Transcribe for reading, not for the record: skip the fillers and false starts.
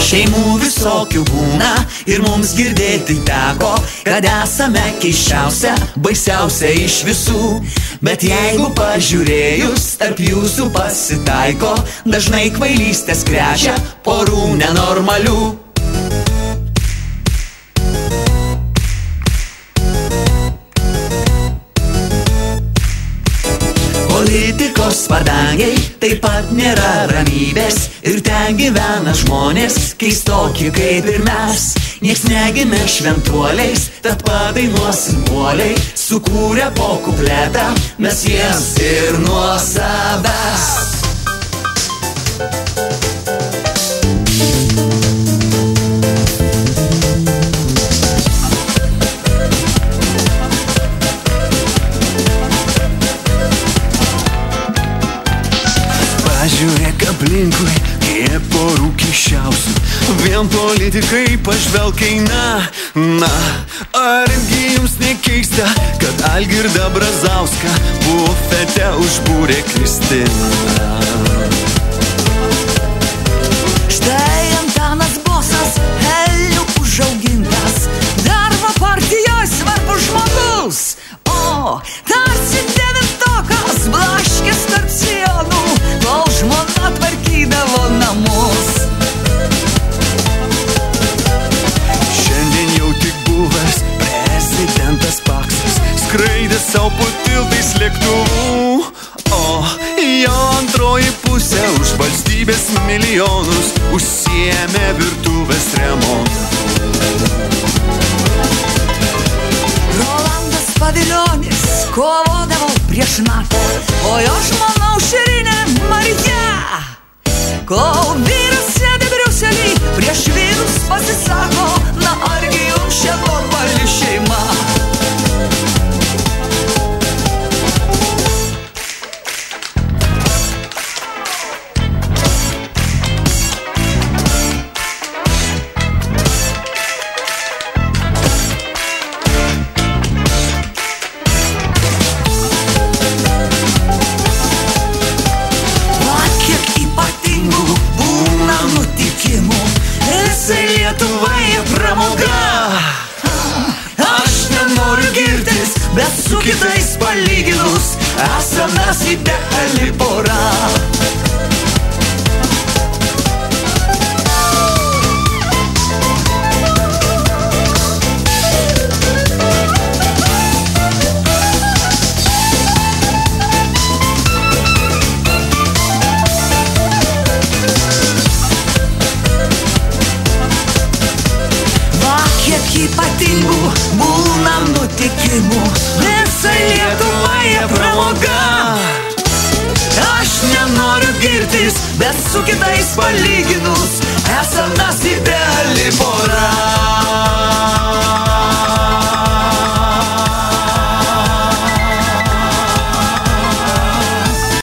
Šeimų visokių būna ir mums girdėti teko, kad esame keisčiausia, baisiausia iš visų. Bet jeigu pažiūrėjus, tarp jūsų pasitaiko dažnai kvailystės krečia porų nenormalių. Politikos padangiai taip pat nėra ramybės ir ten gyvena žmonės keistokie kaip ir mes. Nieks negimė šventuoliais, tad padainuosim uoliai, sukūrę po kupletą mes jiems ir nuo savęs. Pažiūrėk aplinkui, kiek porų keisčiausių, vien politikai pažvelk eina. Na, argi jums nekeista, kad Algirdą Brazauską bufete užbūrė Kristina? Štai Antanas Bosas, elnių užaugintas, darbo partijoj svarbus žmogus. O, tarsi devintokas blaškės tarp sienų, kol žmona tvarkydavo namus. Šiandien jau tik buvęs prezidentas Paksas skraidė savo po tiltais lėktuvų. O jo antroji pusė už valstybės milijonus užsiėmė virtuvės remontu. Rolandas Paviljonis kovodavo prieš NATO, o jo žmona Aušrinė Marija. Kol vyras sėdi Briuselį, prieš vyrus pasisako, na argi jums čia normali šeima? Lietuvoje pramoga. Aš nenoriu girtis, bet su kitais palyginus esam mes ideali pora. Ypatingų būna nutikimų, visai Lietuvoje pramoga. Aš nenoriu girtis, bet su kitais palyginus